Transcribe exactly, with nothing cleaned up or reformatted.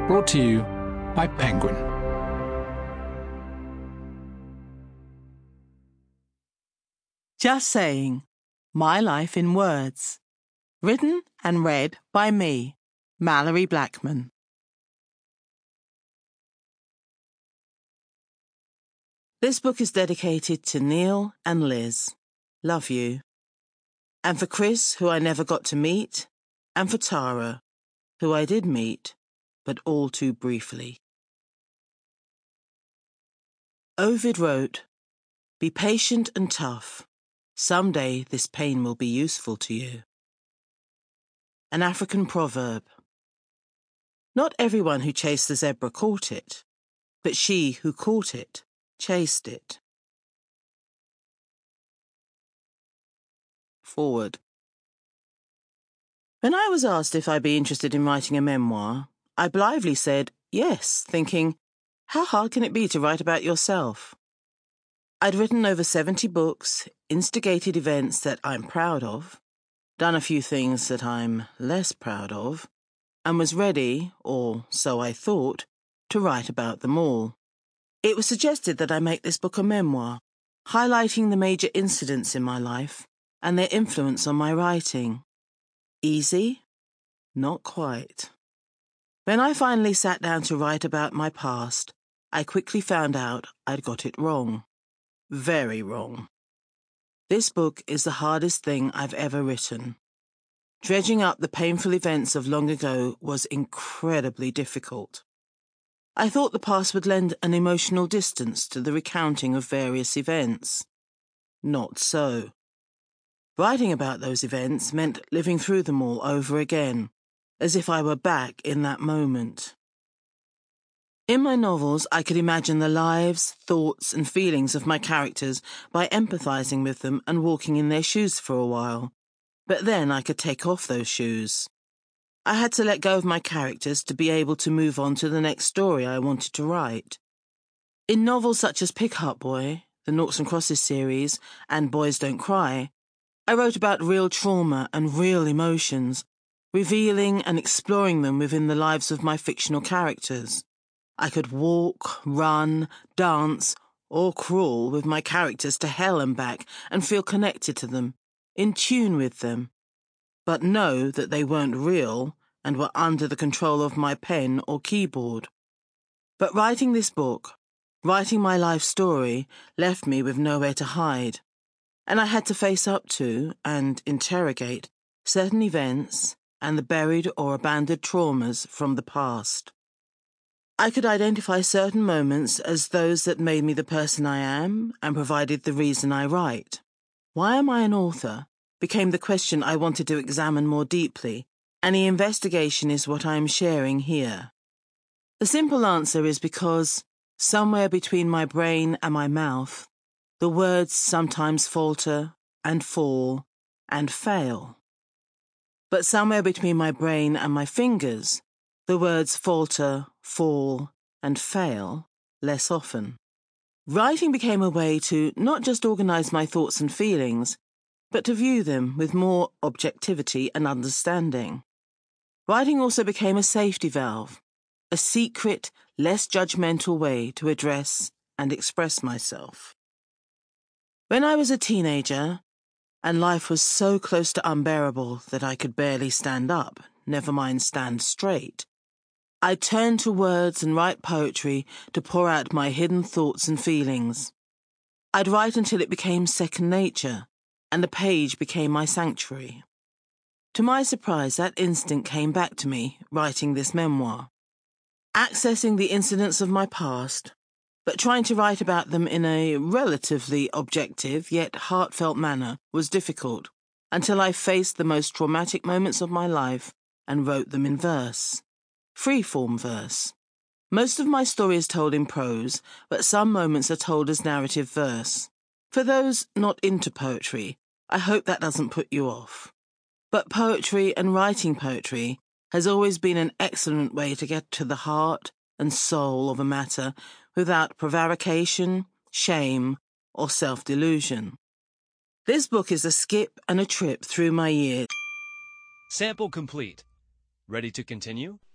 Brought to you by Penguin. Just Saying, My Life in Words. Written and read by me, Mallory Blackman. This book is dedicated to Neil and Liz. Love you. And for Chris, who I never got to meet, and for Tara, who I did meet, but all too briefly. Ovid wrote, "Be patient and tough. Someday this pain will be useful to you." An African proverb. Not everyone who chased the zebra caught it, but she who caught it chased it. Forward. When I was asked if I'd be interested in writing a memoir, I blithely said yes, thinking, how hard can it be to write about yourself? I'd written over seventy books, instigated events that I'm proud of, done a few things that I'm less proud of, and was ready, or so I thought, to write about them all. It was suggested that I make this book a memoir, highlighting the major incidents in my life and their influence on my writing. Easy? Not quite. When I finally sat down to write about my past, I quickly found out I'd got it wrong. Very wrong. This book is the hardest thing I've ever written. Dredging up the painful events of long ago was incredibly difficult. I thought the past would lend an emotional distance to the recounting of various events. Not so. Writing about those events meant living through them all over again, as if I were back in that moment. In my novels, I could imagine the lives, thoughts, and feelings of my characters by empathizing with them and walking in their shoes for a while. But then I could take off those shoes. I had to let go of my characters to be able to move on to the next story I wanted to write. In novels such as Pig-Heart Boy, the Noughts and Crosses series, and Boys Don't Cry, I wrote about real trauma and real emotions, revealing and exploring them within the lives of my fictional characters. I could walk, run, dance, or crawl with my characters to hell and back and feel connected to them, in tune with them, but know that they weren't real and were under the control of my pen or keyboard. But writing this book, writing my life story, left me with nowhere to hide, and I had to face up to and interrogate certain events and the buried or abandoned traumas from the past. I could identify certain moments as those that made me the person I am and provided the reason I write. Why am I an author? Became the question I wanted to examine more deeply, and the investigation is what I am sharing here. The simple answer is because, somewhere between my brain and my mouth, the words sometimes falter and fall and fail. But somewhere between my brain and my fingers, the words falter, fall, and fail less often. Writing became a way to not just organize my thoughts and feelings, but to view them with more objectivity and understanding. Writing also became a safety valve, a secret, less judgmental way to address and express myself. When I was a teenager, and life was so close to unbearable that I could barely stand up, never mind stand straight, I turned to words and write poetry to pour out my hidden thoughts and feelings. I'd write until it became second nature, and the page became my sanctuary. To my surprise, that instinct came back to me, writing this memoir. Accessing the incidents of my past, but trying to write about them in a relatively objective yet heartfelt manner was difficult, until I faced the most traumatic moments of my life and wrote them in verse. Free-form verse. Most of my story is told in prose, but some moments are told as narrative verse. For those not into poetry, I hope that doesn't put you off. But poetry and writing poetry has always been an excellent way to get to the heart and soul of a matter without prevarication, shame, or self-delusion. This book is a skip and a trip through my years. Sample complete. Ready to continue?